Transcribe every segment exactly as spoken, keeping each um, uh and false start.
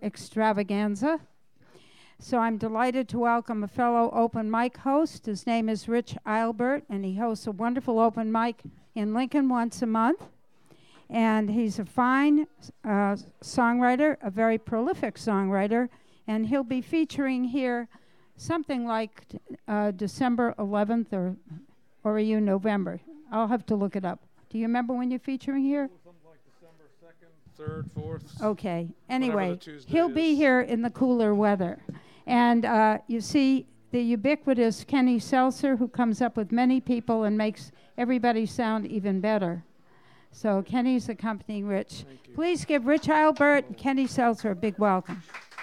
extravaganza. So I'm delighted to welcome a fellow open mic host. His name is Rich Eilbert, and he hosts a wonderful open mic in Lincoln once a month. And he's a fine uh, songwriter, a very prolific songwriter, and he'll be featuring here something like uh, December eleventh, or, or are you November? I'll have to look it up. Do you remember when you're featuring here? Something like December second, third, fourth. Okay. Anyway, he'll is. be here in the cooler weather. And uh, you see the ubiquitous Kenny Seltzer, who comes up with many people and makes everybody sound even better. So Kenny's accompanying Rich. Please give Rich Eilbert and Kenny Seltzer a big welcome.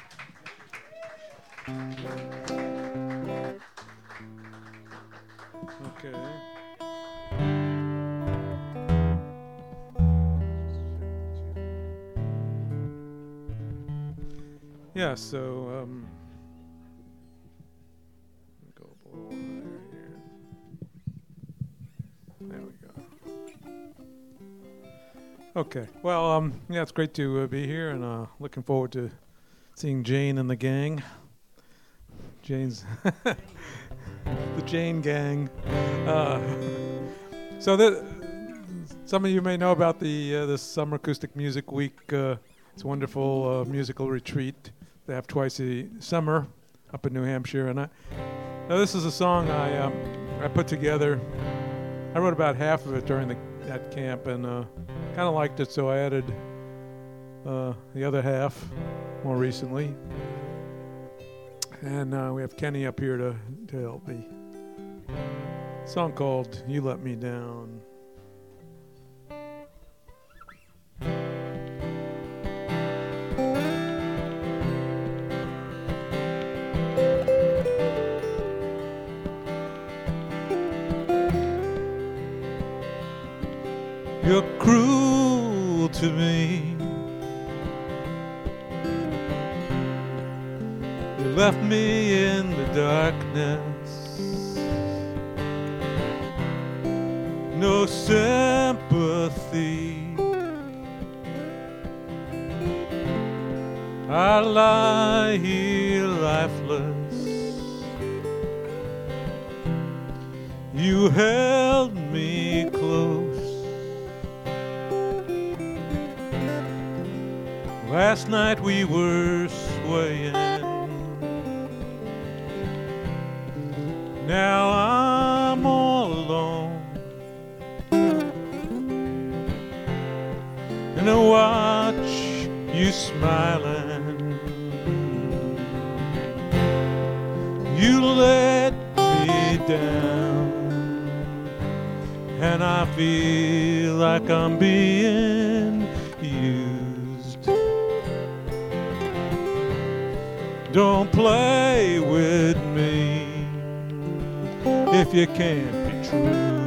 Okay. Yeah, so um go up a little higher here. There we go. Okay. Well, um yeah, it's great to uh, be here, and uh looking forward to seeing Jane and the gang. Jane's the Jane gang. Uh, so the, some of you may know about the uh, the Summer Acoustic Music Week. Uh, it's a wonderful uh, musical retreat they have twice a summer up in New Hampshire. And I, now this is a song I um, I put together. I wrote about half of it during the, that camp, and uh, kind of liked it, so I added uh, the other half more recently. And uh, we have Kenny up here to, to help me. A song called You Let Me Down. You're cruel to me. You left me in the darkness. No sympathy. I lie here lifeless. You held me close. Last night we were swaying. Now I'm all alone, and I watch you smiling. You let me down, and I feel like I'm being used. Don't play with me if you can't be true.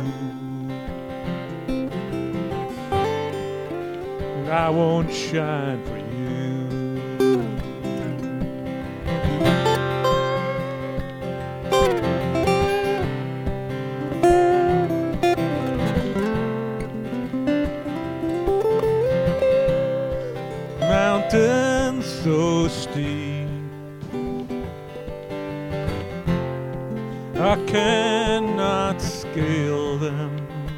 And I won't shine for you. Mountains so steep, I cannot scale them.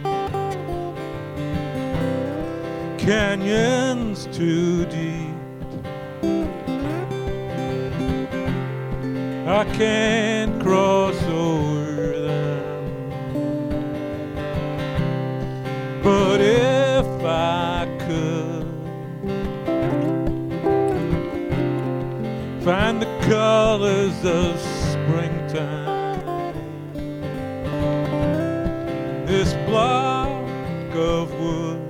Canyons too deep, I can't cross over them. But if I could find the colors of springtime, this block of wood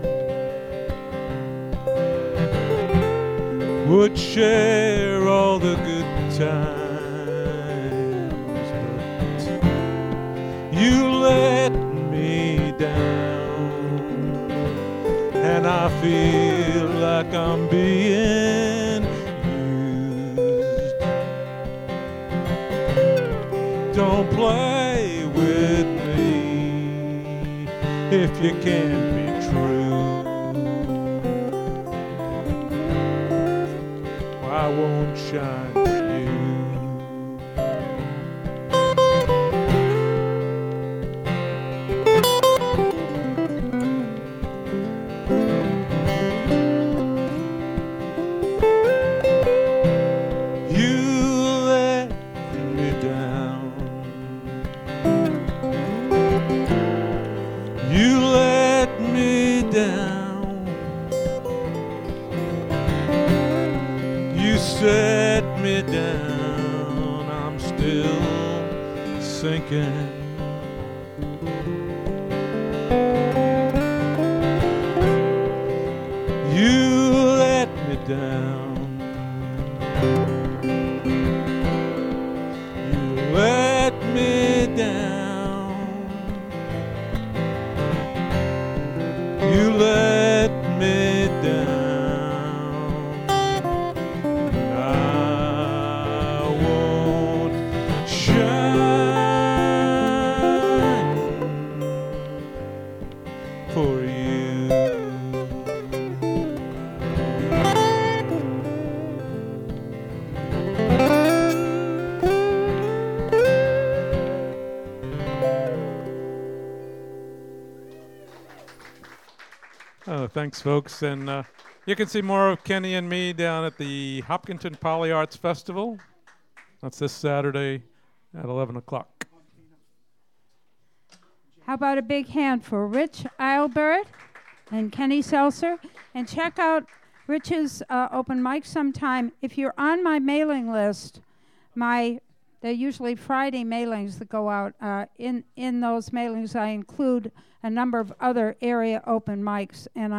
would share all the good times, but you let me down, and I feel like I'm being used. Don't play with me if you can't be true. I I won't shine for you. Set me down, I'm still sinking. You let me down. You let me down. You let me down. For you. Oh, thanks, folks. And uh, you can see more of Kenny and me down at the Hopkinton Poly Arts Festival. That's this Saturday at eleven o'clock. How about a big hand for Rich Eilbert and Kenny Seltzer? And check out Rich's uh, open mic sometime. If you're on my mailing list, my they're usually Friday mailings that go out. Uh, in, in those mailings, I include a number of other area open mics, and I